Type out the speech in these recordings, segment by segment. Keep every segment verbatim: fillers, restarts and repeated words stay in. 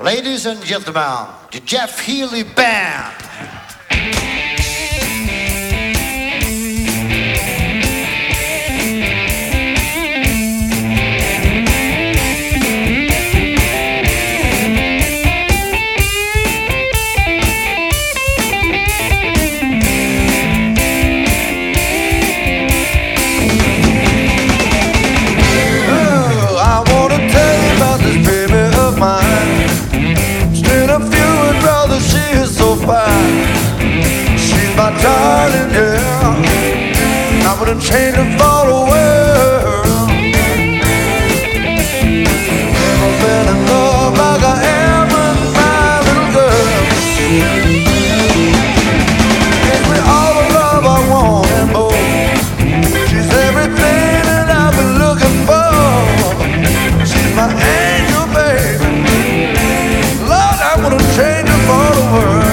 Ladies and gentlemen, the Jeff Healey Band. She's my darling, yeah. I wouldn't change her for the world. Never been in love like I am with my little girl. Gives me all the love I want and more. She's everything that I've been looking for. She's my angel, baby. Lord, I wouldn't change her for the world.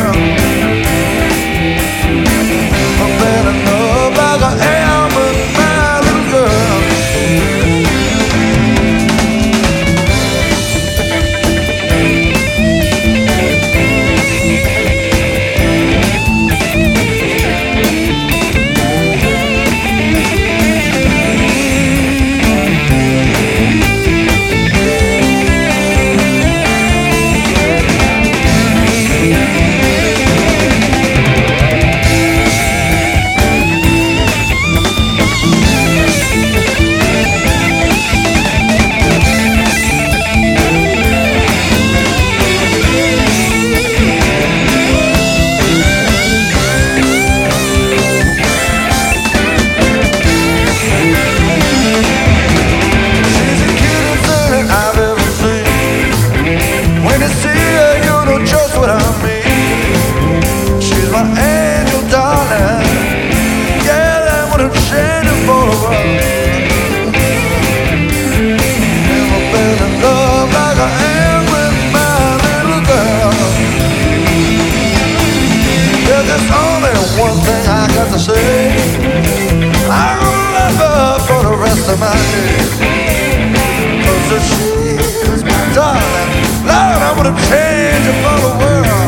One thing I got to say, I'm gonna love her for the rest of my days. 'Cause if she is my darling, Lord, I wouldn't change it for the world.